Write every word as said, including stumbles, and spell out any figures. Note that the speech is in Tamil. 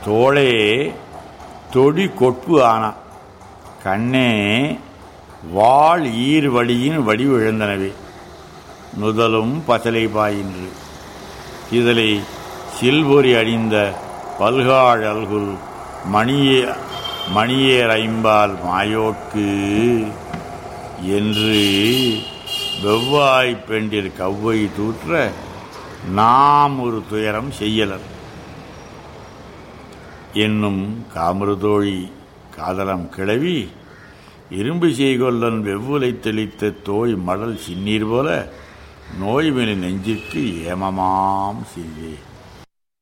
தோளே தொடி கொட்பு ஆனா கண்ணே வாழ் ஈர் வழியின் வடிவு இழந்தனவே நுதலும் பசலை பாயின்று இதழை சில்பொறி அணிந்த பல்காழ் அல்குல் மணியே மணியேர் ஐம்பால் மாயோக்கு என்று வெவ்வாய் பெண்டிற் கவ்வை தூற்ற நாம் ஒரு துயரம் செய்யலர் என்னும் காமருதோழி காதலம் கிளவி இரும்பு செய்கொல்லன் வெவ்வுலை தெளித்த தோய் மடல் சின்னீர் போல நோய்மெனி நெஞ்சிற்கு ஏமமாம் செய்வே.